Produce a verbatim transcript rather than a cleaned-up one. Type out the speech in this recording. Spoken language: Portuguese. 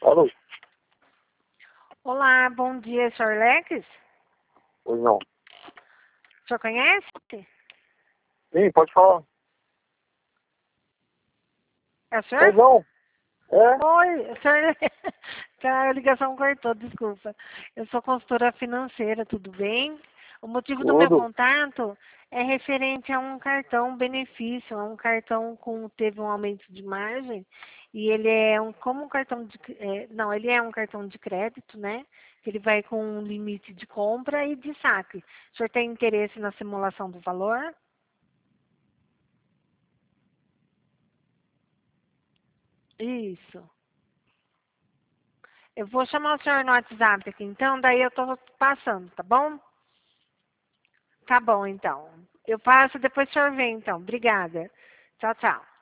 Alô? Olá, bom dia, senhor Lex? Pois não. O senhor conhece? Sim, pode falar. É o senhor? Pois não. É? Oi, o senhor... Tá, a ligação cortou, desculpa. Eu sou consultora financeira, tudo bem? O motivo do meu Tudo. contato é referente a um cartão benefício, a um cartão com teve um aumento de margem e ele é um como um cartão de é, não, ele é um cartão de crédito, né? Que ele vai com um limite de compra e de saque. O senhor tem interesse na simulação do valor? Isso. Eu vou chamar o senhor no WhatsApp aqui, então, daí eu tô passando, tá bom? Tá bom, então. Eu passo, depois o senhor vem, então. Obrigada. Tchau, tchau.